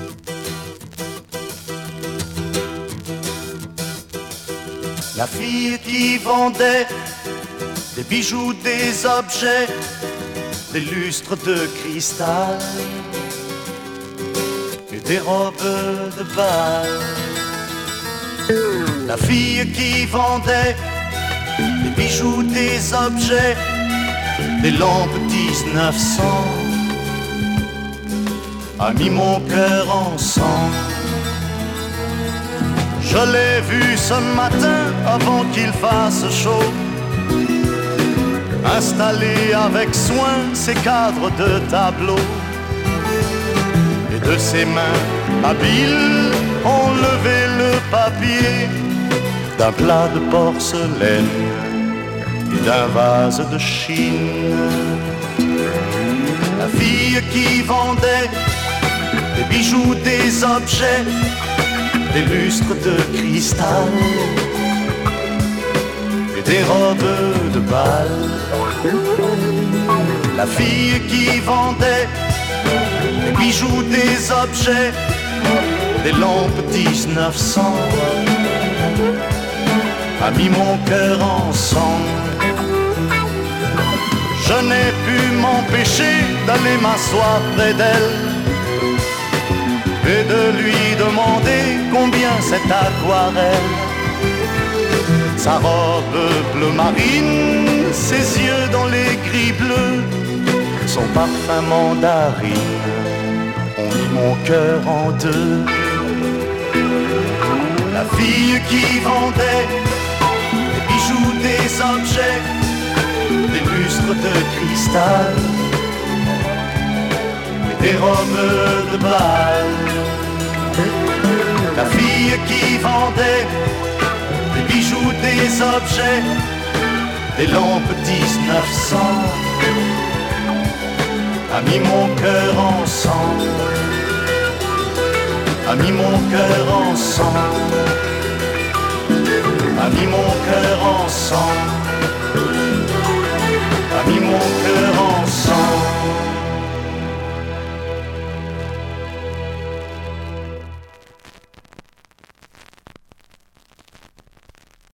La fille qui vendait des bijoux, des objets, des lustres de cristal et des robes de bal. La fille qui vendait des bijoux, des objets, des lampes 1900 a mis mon cœur en sang. Je l'ai vu ce matin avant qu'il fasse chaud, installer avec soin ses cadres de tableau, et de ses mains habiles enlever le papier d'un plat de porcelaine et d'un vase de Chine. La fille qui vendait des bijoux, des objets, des lustres de cristal et des robes de bal. La fille qui vendait des bijoux, des objets, des lampes 1900 a mis mon cœur en sang. Je n'ai pu m'empêcher d'aller m'asseoir près d'elle et de lui demander combien cette aquarelle. Sa robe bleu marine, ses yeux dans les gris bleus, son parfum mandarine ont mis mon cœur en deux. La fille qui vendait des bijoux, des objets, des lustres de cristal et des robes de bal. La fille qui vendait des bijoux, des objets, des lampes 1900 a mis mon cœur en sang, a mis mon cœur